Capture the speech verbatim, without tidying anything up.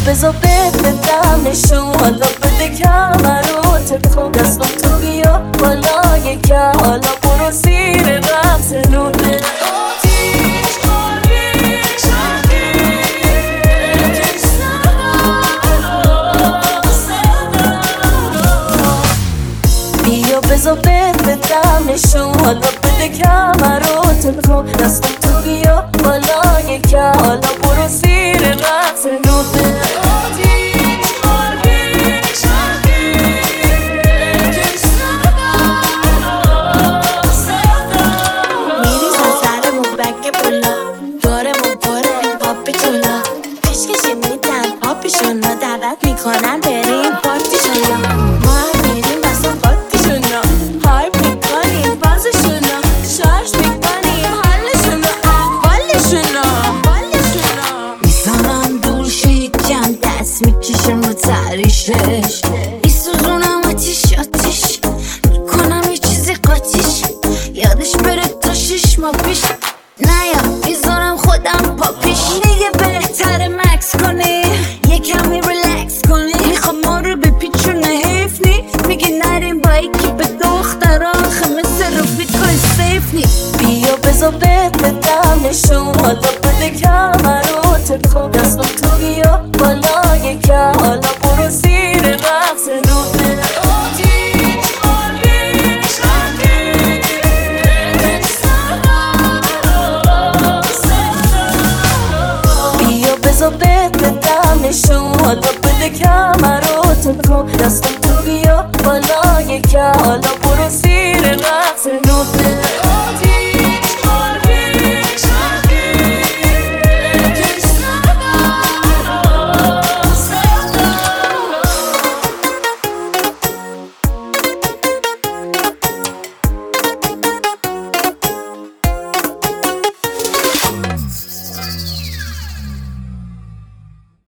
بزا بدم نشون، حالا بده کمرات بخون دستم تو بیا بالای کم، حالا برو زیر رقص نونه بزا بدم نشون، حالا بده کمرات بخون دستم تو بیا بالای کم، حالا برو زیر رقص نونه پاپیشون رو دعوت میکنن بریم پارتیشون رو ما هم میریم بسا پارتیشون رو هایپ میکنیم بازشون رو شارژ میکنیم حالشون رو احوالشون رو میزنم دور شکم دست میکشم رو تریشش میسوزونم آتیش آتیش میکنم یه چیزی قاتیش یادش بره تا شش ماه پیش نیا میذارم خودم پاپیش دیگه بهتره مکس کنی کمی ریلکس کنی میخوام ما رو بپیچونه حیف نی میگی نریم با یکی به دختر آخه مثل رفیقای سیف نی بیا بزا بدم نشون، حالا بده کمرات بخون دستم تو بیا بالای کم، حالا برو زیر رقص نونه بیا بزا بدم نشون، حالا بده کمرات بخون دستم تو بیا بالای کم، حالا